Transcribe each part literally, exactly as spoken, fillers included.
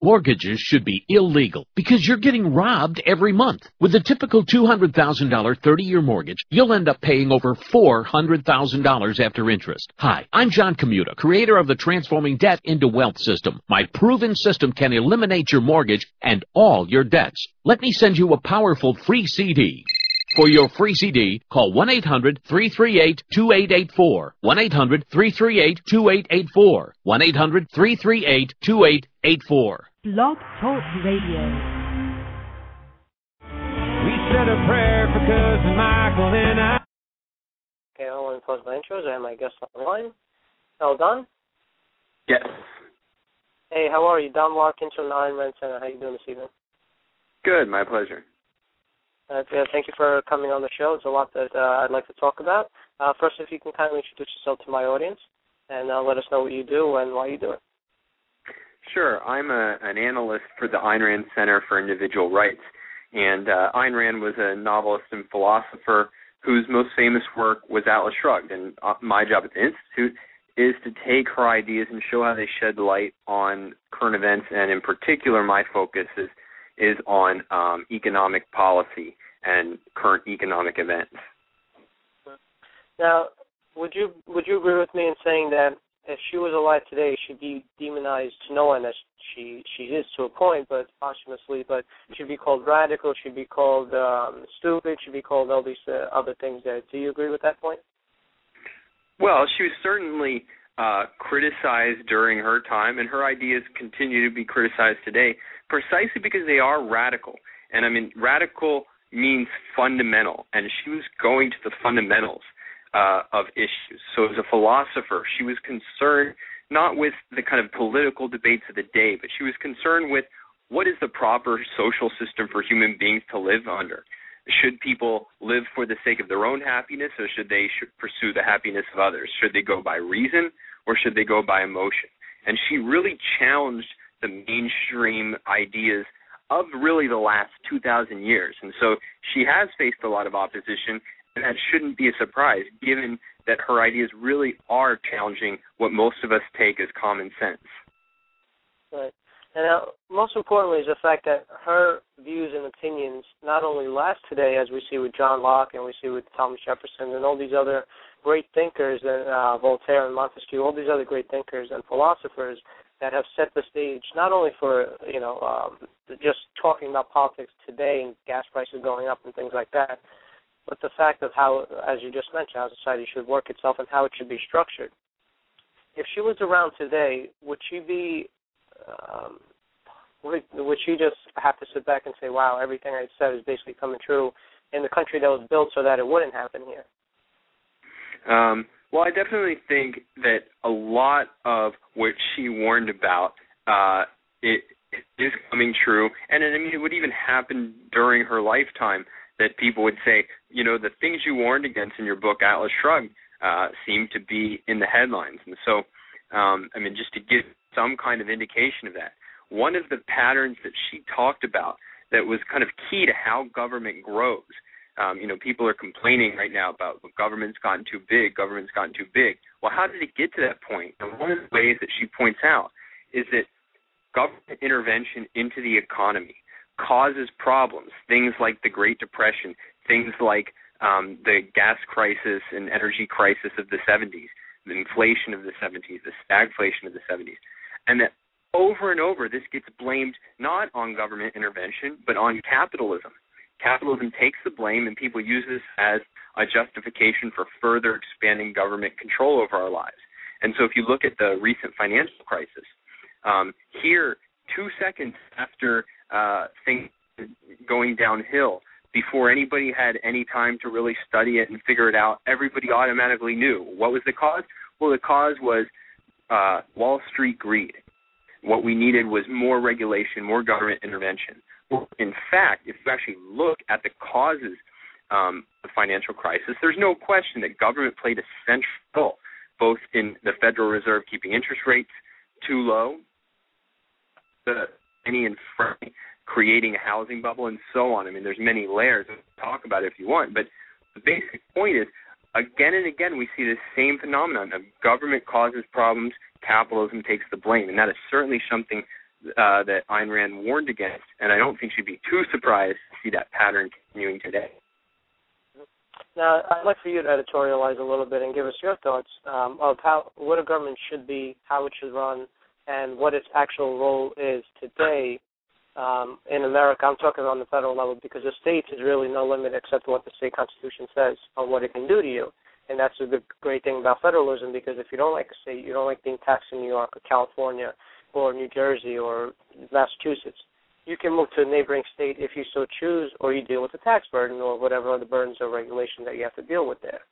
Mortgages should be illegal because you're getting robbed every month. With a typical two hundred thousand dollars thirty-year mortgage, you'll end up paying over four hundred thousand dollars after interest. Hi, I'm John Commuta, creator of the Transforming Debt into Wealth system. My proven system can eliminate your mortgage and all your debts. Let me send you a powerful free C D. For your free C D, call one eight hundred, three three eight, two eight eight four. one eight hundred, three three eight, two eight eight four. one eight hundred, three three eight, two eight eight four. Blog Talk Radio. We said a prayer for Cousin Michael and I. Okay, I want to close my intros. I have my guest on the line. Hello, Don? Yes. Hey, how are you? Don Larkins from the Ayn Rand Center. How you doing this evening? Good, my pleasure. Uh, thank you for coming on the show. It's a lot that uh, I'd like to talk about. Uh, first, if you can kindly introduce yourself to my audience and uh, let us know what you do and why you do it. Sure. I'm a, an analyst for the Ayn Rand Center for Individual Rights. And uh, Ayn Rand was a novelist and philosopher whose most famous work was Atlas Shrugged. And uh, my job at the Institute is to take her ideas and show how they shed light on current events. And in particular, my focus is, is on um, economic policy and current economic events. Now, would you would you agree with me in saying that if she was alive today, she'd be demonized to no one, as she she is to a point, but posthumously, but she'd be called radical, she'd be called um, stupid, she'd be called all these uh, other things there. Do you agree with that point? Well, she was certainly uh, criticized during her time, and her ideas continue to be criticized today precisely because they are radical. And, I mean, radical means fundamental, and she was going to the fundamentals Uh, of issues. So as a philosopher, she was concerned not with the kind of political debates of the day, but she was concerned with what is the proper social system for human beings to live under. Should people live for the sake of their own happiness, or should they should pursue the happiness of others? Should they go by reason, or should they go by emotion? And she really challenged the mainstream ideas of really the last two thousand years. And so she has faced a lot of opposition. And that shouldn't be a surprise, given that her ideas really are challenging what most of us take as common sense. Right. And now, most importantly is the fact that her views and opinions not only last today, as we see with John Locke and we see with Thomas Jefferson and all these other great thinkers, and uh, Voltaire and Montesquieu, all these other great thinkers and philosophers that have set the stage not only for, you know, um, just talking about politics today and gas prices going up and things like that, but the fact of how, as you just mentioned, how society should work itself and how it should be structured. If she was around today, would she be, um, would, would she just have to sit back and say, wow, everything I said is basically coming true in the country that was built so that it wouldn't happen here? Um, well, I definitely think that a lot of what she warned about uh, it, it is coming true, and I mean, it would even happen during her lifetime, that people would say, you know, the things you warned against in your book, Atlas Shrugged, uh, seem to be in the headlines. And so, um, I mean, just to give some kind of indication of that, one of the patterns that she talked about that was kind of key to how government grows, um, you know, people are complaining right now about well, government's gotten too big, government's gotten too big. Well, how did it get to that point? And one of the ways that she points out is that government intervention into the economy causes problems, things like the Great Depression, things like um, the gas crisis and energy crisis of the seventies, the inflation of the seventies, the stagflation of the seventies, and that over and over this gets blamed not on government intervention but on capitalism. Capitalism takes the blame, and people use this as a justification for further expanding government control over our lives. And so if you look at the recent financial crisis, um, here, two seconds after uh, things going downhill, before anybody had any time to really study it and figure it out, everybody automatically knew. What was the cause? Well, the cause was uh, Wall Street greed. What we needed was more regulation, more government intervention. Well, in fact, if you actually look at the causes um, of the financial crisis, there's no question that government played a central role, both in the Federal Reserve keeping interest rates too low, the any and creating a housing bubble, and so on. I mean, there's many layers. We'll talk about it if you want, but the basic point is, again and again, we see the same phenomenon of government causes problems, capitalism takes the blame, and that is certainly something uh, that Ayn Rand warned against, and I don't think she'd be too surprised to see that pattern continuing today. Now, I'd like for you to editorialize a little bit and give us your thoughts um, of how what a government should be, how it should run, and what its actual role is today um, in America. I'm talking on the federal level because the states is really no limit except what the state constitution says on what it can do to you. And that's the great thing about federalism, because if you don't like a state, you don't like being taxed in New York or California or New Jersey or Massachusetts, you can move to a neighboring state if you so choose, or you deal with the tax burden or whatever other burdens or regulations that you have to deal with there.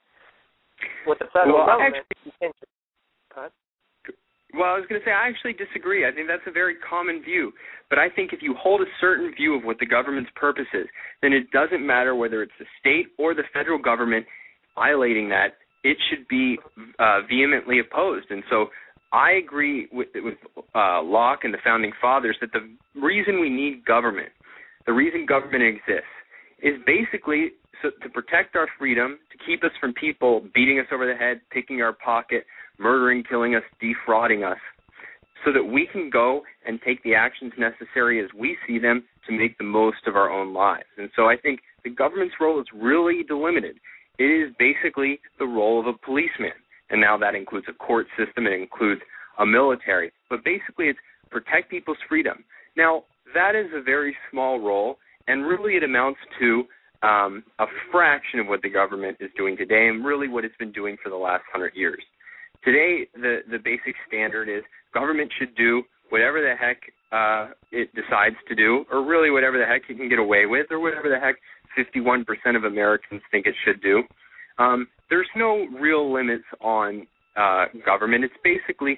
With the federal well, government, actually, you can't just, go ahead. Well, I was going to say, I actually disagree. I think that's a very common view. But I think if you hold a certain view of what the government's purpose is, then it doesn't matter whether it's the state or the federal government violating that. It should be uh, vehemently opposed. And so I agree with, with uh, Locke and the Founding Fathers that the reason we need government, the reason government exists, is basically so, to protect our freedom, to keep us from people beating us over the head, picking our pocket, murdering, killing us, defrauding us, so that we can go and take the actions necessary as we see them to make the most of our own lives. And so I think the government's role is really delimited. It is basically the role of a policeman. And now that includes a court system, it includes a military. But basically it's protect people's freedom. Now, that is a very small role, and really it amounts to um, a fraction of what the government is doing today and really what it's been doing for the last hundred years. Today, the, the basic standard is government should do whatever the heck uh, it decides to do, or really whatever the heck it can get away with, or whatever the heck fifty-one percent of Americans think it should do. Um, there's no real limits on uh, government. It's basically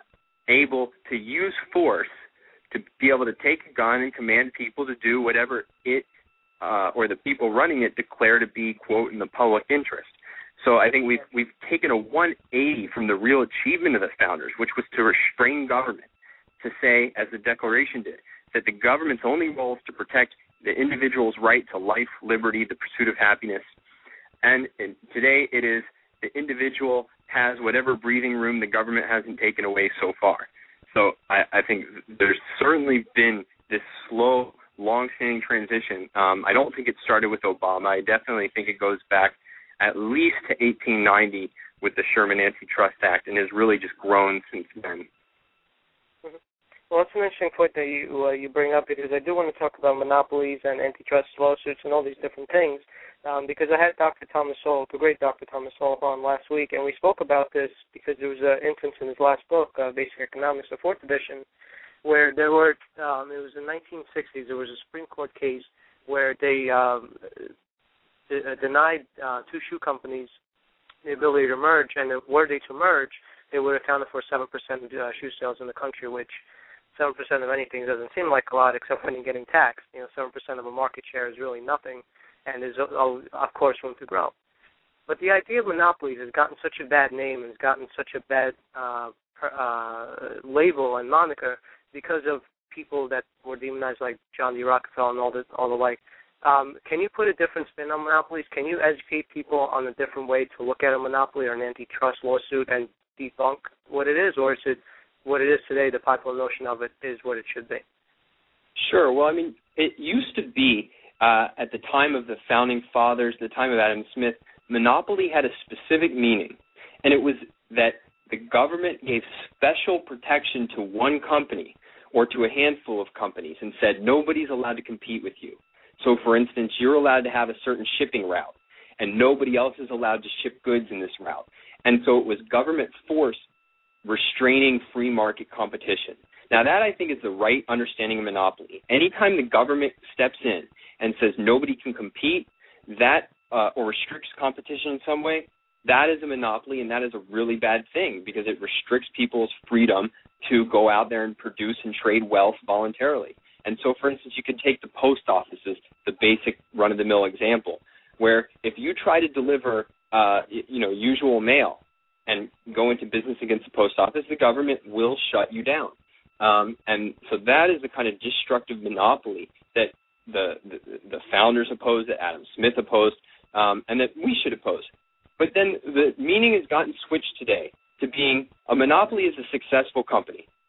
able to use force to be able to take a gun and command people to do whatever it uh, or the people running it declare to be, quote, in the public interest. So I think we've we've taken a one eighty from the real achievement of the founders, which was to restrain government, to say, as the Declaration did, that the government's only role is to protect the individual's right to life, liberty, the pursuit of happiness. And, and today it is the individual has whatever breathing room the government hasn't taken away so far. So I, I think there's certainly been this slow, long-standing transition. Um, I don't think it started with Obama. I definitely think it goes back at least to eighteen ninety with the Sherman Antitrust Act, and has really just grown since then. Mm-hmm. Well, that's an interesting point that you uh, you bring up, because I do want to talk about monopolies and antitrust lawsuits and all these different things, um, because I had Doctor Thomas Sowell, the great Doctor Thomas Sowell, on last week, and we spoke about this because there was an instance in his last book, uh, Basic Economics, the fourth edition, where there were, um, it was in the nineteen sixties, there was a Supreme Court case where they um, de- denied uh, two shoe companies the ability to merge, and were they to merge, they would have accounted for seven percent of uh, shoe sales in the country, which seven percent of anything doesn't seem like a lot, except when you're getting taxed. You know, seven percent of a market share is really nothing, and there's, uh, of course, room to grow. But the idea of monopolies has gotten such a bad name and has gotten such a bad uh, uh, label and moniker because of people that were demonized like John D. Rockefeller and all the, all the like. Um, can you put a different spin on monopolies? Can you educate people on a different way to look at a monopoly or an antitrust lawsuit and debunk what it is, or is it what it is today, the popular notion of it is what it should be? Sure. Well, I mean, it used to be uh, at the time of the Founding Fathers, the time of Adam Smith, monopoly had a specific meaning, and it was that the government gave special protection to one company or to a handful of companies and said nobody's allowed to compete with you. So, for instance, you're allowed to have a certain shipping route, and nobody else is allowed to ship goods in this route. And so it was government force restraining free market competition. Now, that, I think, is the right understanding of monopoly. Anytime the government steps in and says nobody can compete, that uh, or restricts competition in some way, that is a monopoly, and that is a really bad thing because it restricts people's freedom to go out there and produce and trade wealth voluntarily. And so, for instance, you could take the post offices, the basic run-of-the-mill example, where if you try to deliver, uh, you know, usual mail and go into business against the post office, the government will shut you down. Um, and so that is the kind of destructive monopoly that the, the, the founders opposed, that Adam Smith opposed, um, and that we should oppose. But then the meaning has gotten switched today to being a monopoly is a successful company.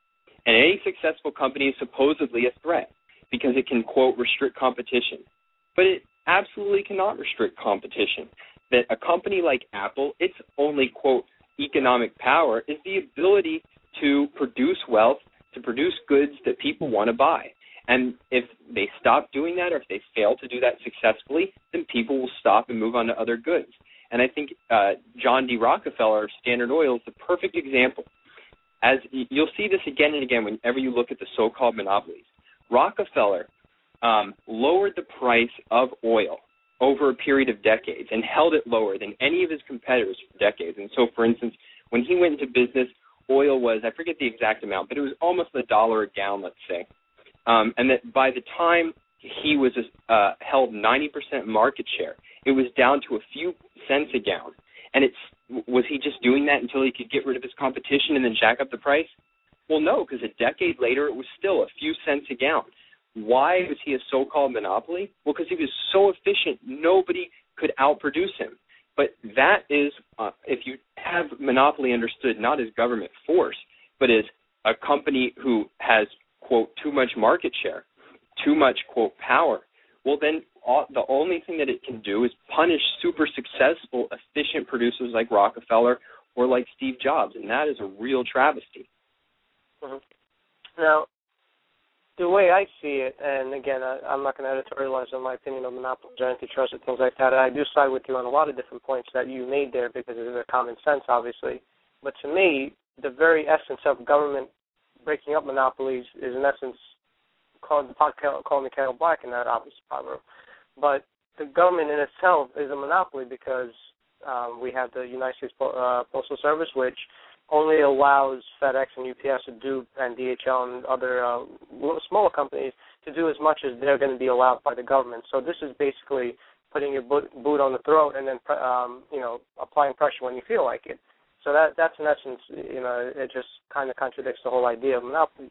And any successful company is supposedly a threat because it can, quote, restrict competition. But it absolutely cannot restrict competition. That a company like Apple, its only, quote, economic power is the ability to produce wealth, to produce goods that people want to buy. And if they stop doing that, or if they fail to do that successfully, then people will stop and move on to other goods. And I think uh, John D. Rockefeller of Standard Oil is the perfect example. As you'll see this again and again whenever you look at the so-called monopolies. Rockefeller um, lowered the price of oil over a period of decades and held it lower than any of his competitors for decades. And so, for instance, when he went into business, oil was, I forget the exact amount, but it was almost a dollar a gallon, let's say. Um, and that by the time he was uh, held ninety percent market share, it was down to a few cents a gallon. And it's, was he just doing that until he could get rid of his competition and then jack up the price? Well, no, because a decade later, it was still a few cents a gallon. Why was he a so-called monopoly? Well, because he was so efficient, nobody could outproduce him. But that is, uh, if you have monopoly understood not as government force, but as a company who has, quote, too much market share, too much, quote, power, well, then all, the only thing that it can do is punish super successful, efficient producers like Rockefeller or like Steve Jobs, and that is a real travesty. Mm-hmm. Now, the way I see it, and again, I, I'm not going to editorialize on my opinion on monopolies or antitrust and things like that. I do side with you on a lot of different points that you made there because of the common sense, obviously. But to me, the very essence of government breaking up monopolies is, in essence, called the pot calling the kettle black in that obvious proverb. But the government in itself is a monopoly because um, we have the United States uh, Postal Service, which only allows FedEx and U P S to do, and D H L and other uh, smaller companies to do as much as they're going to be allowed by the government. So this is basically putting your boot, boot on the throat and then, um, you know, applying pressure when you feel like it. So that that's in essence, you know, it just kind of contradicts the whole idea of monopolies.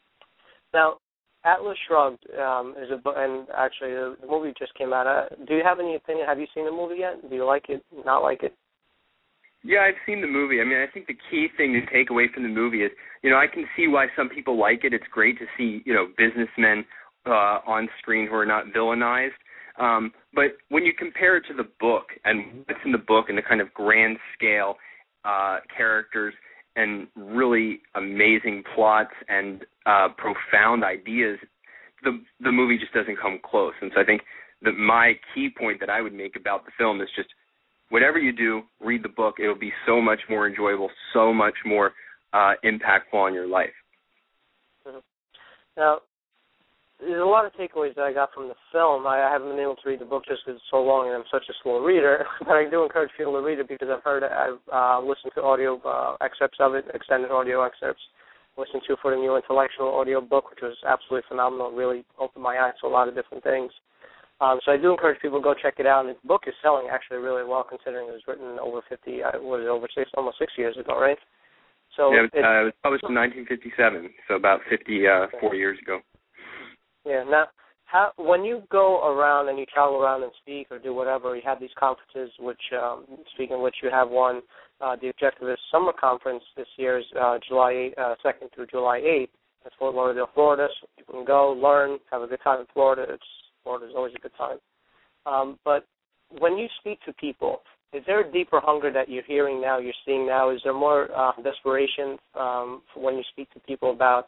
Now, Atlas Shrugged um, is a, and actually the, the movie just came out. Uh, do you have any opinion? Have you seen the movie yet? Do you like it? Not like it? Yeah, I've seen the movie. I mean, I think the key thing to take away from the movie is, you know, I can see why some people like it. It's great to see, you know, businessmen uh, on screen who are not villainized. Um, but when you compare it to the book and what's in the book and the kind of grand scale uh, characters and really amazing plots and uh, profound ideas, the the movie just doesn't come close. And so I think that my key point that I would make about the film is just, whatever you do, read the book. It'll be so much more enjoyable, so much more uh, impactful on your life. Mm-hmm. Now, there's a lot of takeaways that I got from the film. I, I haven't been able to read the book just because it's so long and I'm such a slow reader, but I do encourage people to read it because I've heard, I've uh, listened to audio uh, excerpts of it, extended audio excerpts, listened to for the new intellectual audio book, which was absolutely phenomenal. It really opened my eyes to a lot of different things. Um, so I do encourage people to go check it out. And the book is selling actually really well, considering it was written over fifty, uh, was it over six, almost six years ago, right? So yeah, it, uh, it was published in nineteen fifty-seven, so about fifty-four years ago. Yeah. Now, how when you go around and you travel around and speak or do whatever, you have these conferences, which um, speaking of which you have one, uh, the Objectivist Summer Conference this year is uh, July second through July eighth. That's Fort Lauderdale, Florida. So you can go, learn, have a good time in Florida. It's Florida's always a good time. Um, but when you speak to people, is there a deeper hunger that you're hearing now, you're seeing now? Is there more uh, desperation um, for when you speak to people about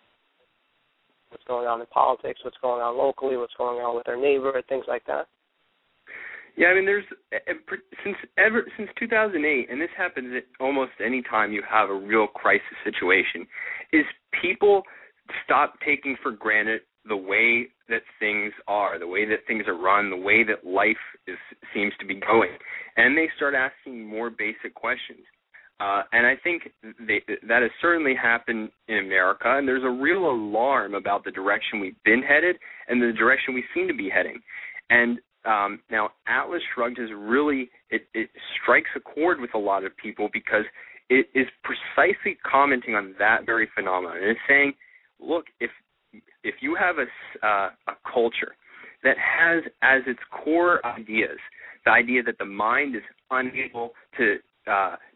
what's going on in politics, what's going on locally, what's going on with their neighbor, things like that? Yeah, I mean, there's since ever since two thousand eight, and this happens at almost any time you have a real crisis situation, is people stop taking for granted the way that things are, the way that things are run, the way that life is, seems to be going, and they start asking more basic questions. Uh, and I think they, that has certainly happened in America, and there's a real alarm about the direction we've been headed and the direction we seem to be heading. And um, now Atlas Shrugged is really, it, it strikes a chord with a lot of people because it is precisely commenting on that very phenomenon. And it's saying, look, if if you have a, uh, a culture that has as its core ideas the idea that the mind is unable to uh,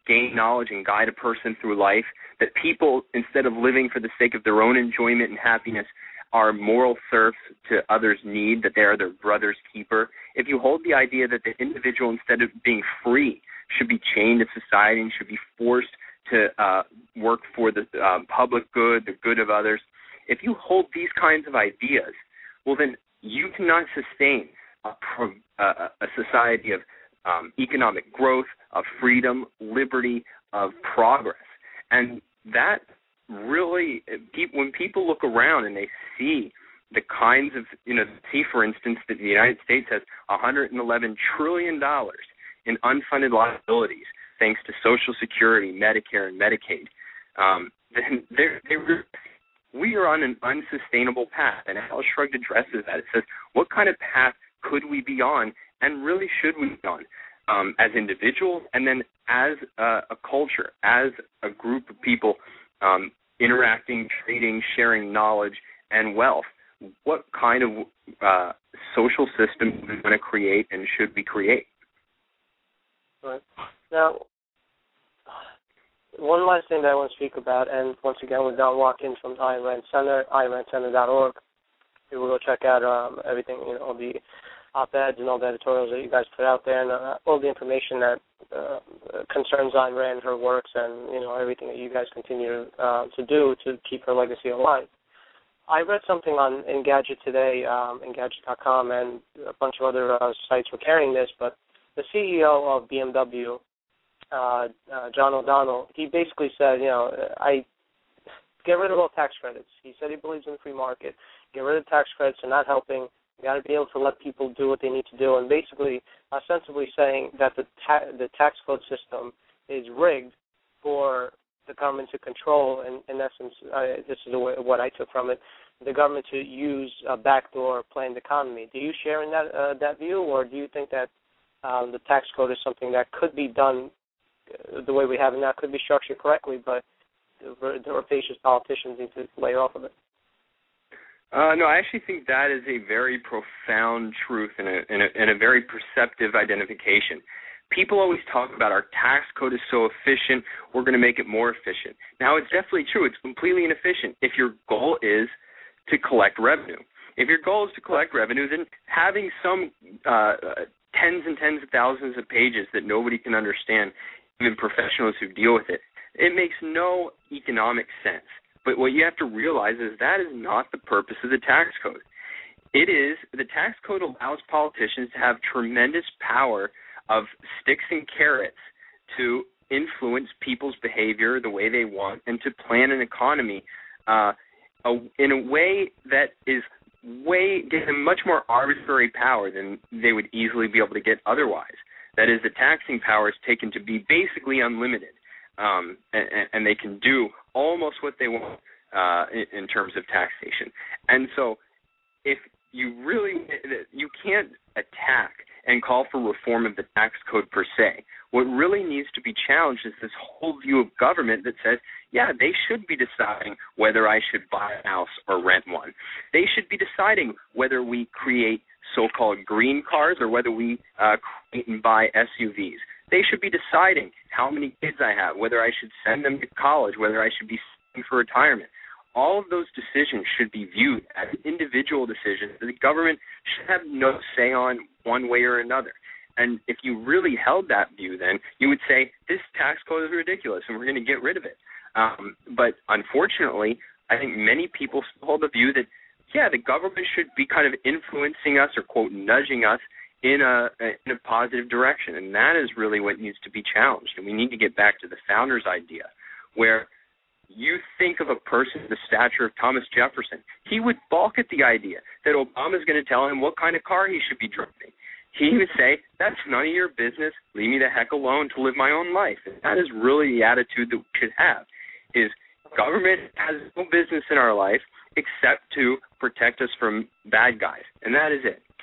gain knowledge and guide a person through life, that people, instead of living for the sake of their own enjoyment and happiness, are moral serfs to others' need, that they are their brother's keeper, if you hold the idea that the individual, instead of being free, should be chained to society and should be forced to uh, work for the uh, public good, the good of others, if you hold these kinds of ideas, well, then you cannot sustain a, pro- uh, a society of um, economic growth, of freedom, liberty, of progress. And that really, when people look around and they see the kinds of, you know, see, for instance, that the United States has one hundred eleven trillion dollars in unfunded liabilities thanks to Social Security, Medicare, and Medicaid, um, then they're, they're, we are on an unsustainable path. And Atlas Shrugged addresses that. It says, what kind of path could we be on, and really should we be on, um, as individuals, and then as a, a culture, as a group of people um, interacting, trading, sharing knowledge and wealth? What kind of uh, social system do we want to create, and should we create? Right. Now, one last thing that I want to speak about, and once again with Don Watkins from Ayn Rand Center, ayn rand center dot org. You will go check out um, everything, you know, all the op-eds and all the editorials that you guys put out there, and uh, all the information that uh, concerns Ayn Rand, her works, and, you know, everything that you guys continue uh, to do to keep her legacy alive. I read something on Engadget today, um, Engadget dot com, and a bunch of other uh, sites were carrying this, but the C E O of B M W, uh, uh, John O'Donnell, he basically said, you know, I get rid of all tax credits. He said he believes in the free market. Get rid of tax credits. They're not helping. You got to be able to let people do what they need to do, and basically, ostensibly saying that the ta- the tax code system is rigged for the government to control. In, in essence, uh, this is the way, what I took from it: the government to use a backdoor planned economy. Do you share in that uh, that view, or do you think that um, the tax code is something that could be done uh, the way we have it now, could be structured correctly, but the, the rapacious politicians need to lay off of it? Uh, no, I actually think that is a very profound truth and a, and, a, and a very perceptive identification. People always talk about our tax code is so efficient, we're going to make it more efficient. Now, it's definitely true. It's completely inefficient if your goal is to collect revenue. If your goal is to collect revenue, then having some uh, tens and tens of thousands of pages that nobody can understand, even professionals who deal with it, it makes no economic sense. But what you have to realize is that is not the purpose of the tax code. It is, the tax code allows politicians to have tremendous power of sticks and carrots to influence people's behavior the way they want and to plan an economy uh, a, in a way that is way, gives them much more arbitrary power than they would easily be able to get otherwise. That is, the taxing power is taken to be basically unlimited. Um, and, and they can do almost what they want uh, in, in terms of taxation. And so if you really, you can't attack and call for reform of the tax code per se. What really needs to be challenged is this whole view of government that says, yeah, they should be deciding whether I should buy a house or rent one. They should be deciding whether we create so-called green cars or whether we uh, create and buy S U Vs. They should be deciding how many kids I have, whether I should send them to college, whether I should be saving for retirement. All of those decisions should be viewed as individual decisions that the government should have no say on one way or another. And if you really held that view, then you would say, this tax code is ridiculous and we're going to get rid of it. Um, but unfortunately, I think many people still hold the view that, yeah, the government should be kind of influencing us or, quote, nudging us in a in a positive direction. And that is really what needs to be challenged. And we need to get back to the founder's idea, where you think of a person the stature of Thomas Jefferson. He would balk at the idea that Obama is going to tell him what kind of car he should be driving. He would say, that's none of your business. Leave me the heck alone to live my own life. And that is really the attitude that we should have, is government has no business in our life except to protect us from bad guys. And that is it.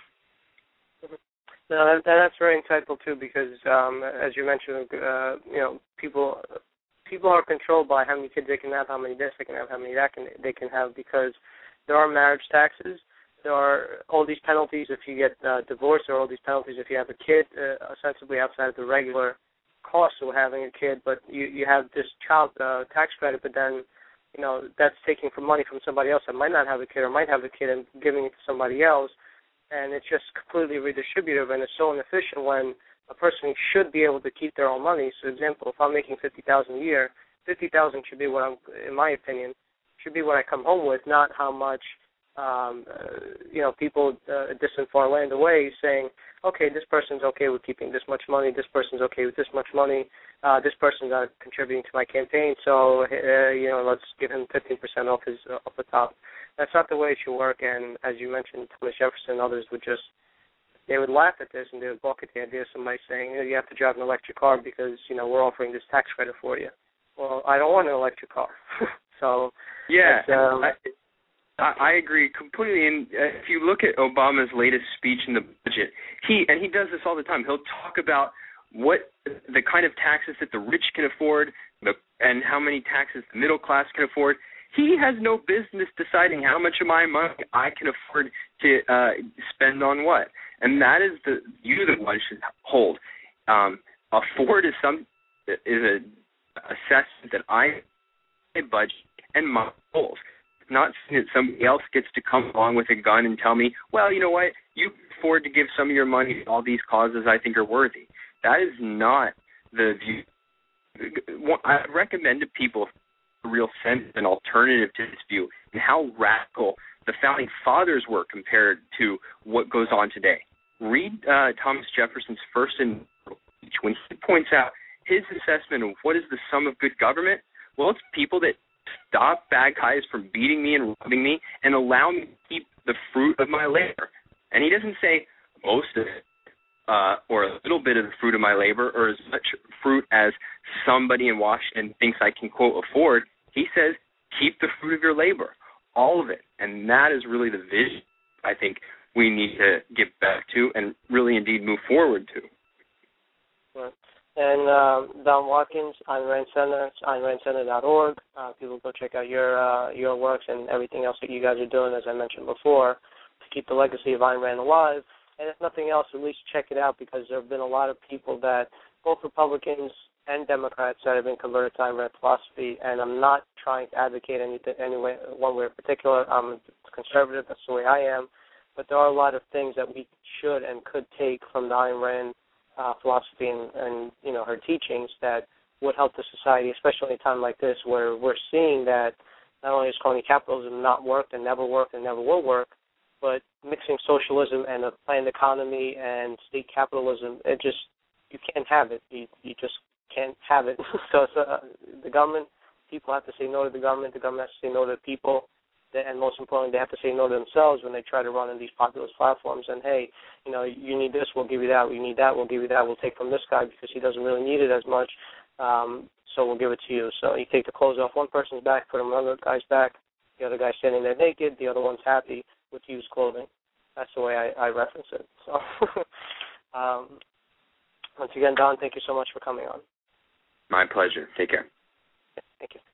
No, that, that's very insightful too, because um, as you mentioned, uh, you know, people people are controlled by how many kids they can have, how many this they can have, how many that can they can have, because there are marriage taxes, there are all these penalties if you get uh, divorced, there are all these penalties if you have a kid, uh, ostensibly outside of the regular cost of having a kid, but you, you have this child uh, tax credit, but then, you know, that's taking from money from somebody else that might not have a kid or might have a kid and giving it to somebody else, and it's just completely redistributive, and it's so inefficient when a person should be able to keep their own money. So, for example, if I'm making fifty thousand dollars a year, fifty thousand dollars should be what I'm, in my opinion, should be what I come home with, not how much, um, uh, you know, people uh, distant far land away saying, okay, this person's okay with keeping this much money, this person's okay with this much money, uh, this person's not contributing to my campaign, so, uh, you know, let's give him fifteen percent off his uh, off the top. That's not the way it should work, and as you mentioned, Thomas Jefferson and others would just, they would laugh at this and they would balk at the idea of somebody saying, you have to drive an electric car because, you know, we're offering this tax credit for you. Well, I don't want an electric car. so, yeah, um, I, I agree completely. And uh, if you look at Obama's latest speech in the budget, he and he does this all the time. He'll talk about what the kind of taxes that the rich can afford, the, and how many taxes the middle class can afford. He has no business deciding how much of my money I can afford to uh, spend on what, and that is the view that one should hold. Um, afford is some is a assessment that I budget and my goals. Not that somebody else gets to come along with a gun and tell me, well, you know what, you can afford to give some of your money to all these causes I think are worthy. That is not the view. I recommend to people a real sense an alternative to this view and how radical the founding fathers were compared to what goes on today. Read uh, Thomas Jefferson's first speech when he points out his assessment of what is the sum of good government. Well, it's people that stop bad guys from beating me and robbing me and allow me to keep the fruit of my labor. And he doesn't say most of it uh, or a little bit of the fruit of my labor or as much fruit as somebody in Washington thinks I can, quote, afford. He says keep the fruit of your labor, all of it. And that is really the vision I think we need to get back to and really indeed move forward to. Right. And uh, Don Watkins, Ayn Rand Center, it's ayn rand center dot org. Uh, people go check out your uh, your works and everything else that you guys are doing, as I mentioned before, to keep the legacy of Ayn Rand alive. And if nothing else, at least check it out because there have been a lot of people that, both Republicans and Democrats, that have been converted to Ayn Rand philosophy. And I'm not trying to advocate anything, any way, one way in particular. I'm a conservative. That's the way I am. But there are a lot of things that we should and could take from the Ayn Rand Uh, philosophy and, and, you know, her teachings that would help the society, especially in a time like this where we're seeing that not only has crony capitalism not worked and never worked and never will work, but mixing socialism and a planned economy and state capitalism, it just, you can't have it. You, you just can't have it. so it's, uh, the government, people have to say no to the government, the government has to say no to the people, and most importantly, they have to say no to themselves when they try to run on these populist platforms. And, hey, you know, you need this, we'll give you that. You need that, we'll give you that. We'll take from this guy because he doesn't really need it as much, um, so we'll give it to you. So you take the clothes off one person's back, put them on another guy's back. The other guy's standing there naked. The other one's happy with used clothing. That's the way I, I reference it. So, um, once again, Don, thank you so much for coming on. My pleasure. Take care. Thank you.